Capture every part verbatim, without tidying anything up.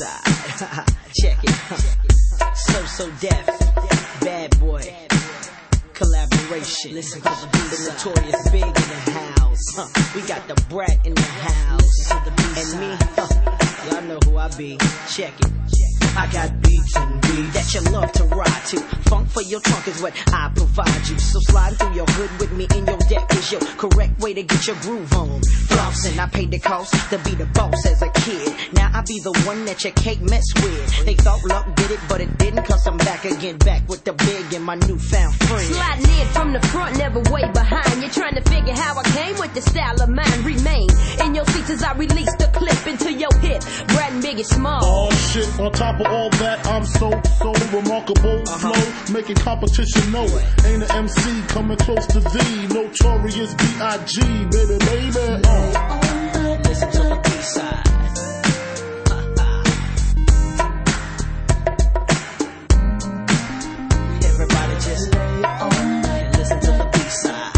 B-side. Check it. So So Def, Bad Boy, collaboration. Listen to the B-side. The Notorious Big in the house. Huh. We got the Brat in the house. And me, huh. Y'all know who I be. Check it. I got beats and beats that you love to ride to. Funk for your trunk is what I provide you. So slide through your hood with me in your deck is your correct way to get your groove on. Flossing, I paid the cost to be the boss as a kid. Now I be the one that your cake mess with. They thought luck did it, but it didn't, cause I'm back again, back with the big and my newfound friend. Sliding in from the front, never way behind. You're trying to figure how I came with the style of mine. Remain in your seats as I release the clip into your hip. Brad and Big is small. Oh shit, on top of all that, I'm so, so remarkable. Uh-huh. Flow, making competition know. Ain't an M C coming close to thee. Notorious B I G, baby, baby. Uh. Listen to the B-side. Everybody just lay on and listen to the B-side.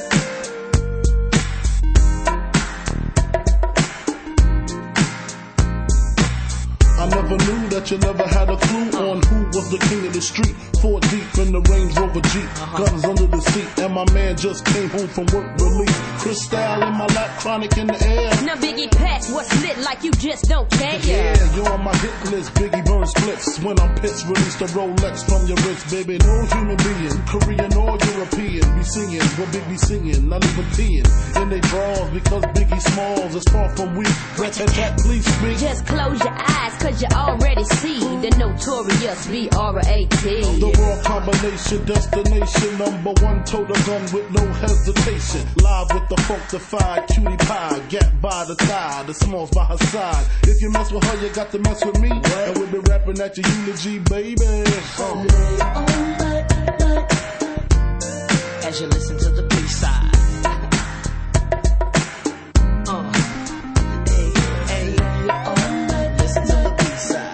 I never knew that you never had a clue on who was the king of the street. Four deep in the Range Rover Jeep, Uh-huh. guns under the seat, and my man just came home from work relief. Crystal in my lap, chronic in the air. Now Biggie Pass, what's lit like you just don't care. Yeah, you're on my hit list. Biggie burn splits when I'm pissed. Release the Rolex from your wrist, baby. No human being, Korean or European, be singing what Big be singing, not even peeing in they draws because Biggie Smalls is far from weak. Rat tat tat, please speak. Just close your eyes, cause you already see the Notorious B R A T. The world combination, destination, number one, total gun with no hesitation. Live with the funkified cutie pie, gap by the thigh, the Smalls by her side. If you mess with her, you got to mess with me. And we'll be rapping at your eulogy, baby. Uh. As you listen to the B-side. Uh. Hey, hey, oh, listen to the B-side.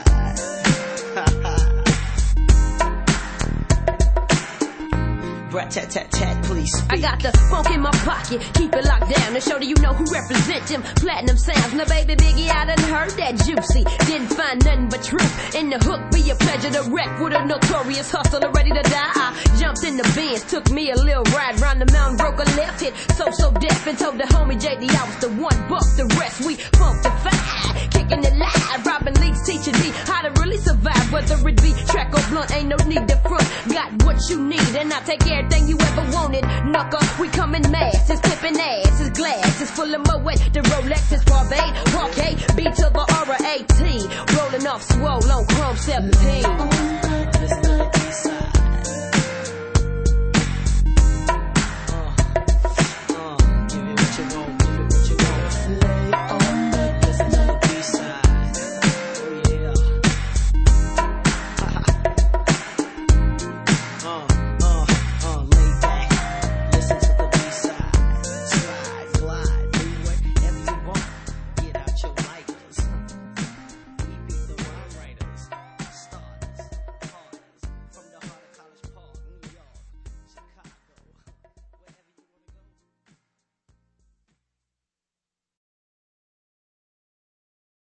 Brat tat tat tat, please speak. I got the funk in my pocket, keep it locked down to show that you know who represent them platinum sounds. Now baby Biggie, I done heard that juicy, didn't find nothing but truth in the hook. Be a pleasure to wreck with a notorious hustler ready to die. I jumped in the Benz, took me a little ride round the mountain, broke a left hit, so so deaf, and told the homie J D I was the one, buck the rest. We funkified, kicking it live. Robin Leeds teaching me how to really survive, whether it be track or blunt, ain't no need to front. Got what you need, and I take everything you ever wanted. Knucker, we coming mass, it's flipping ass, it's glass, it's full of Moet. The Rolex is Barbade, Parquet, B to the R A T, rolling off swole on Chrome seventeen.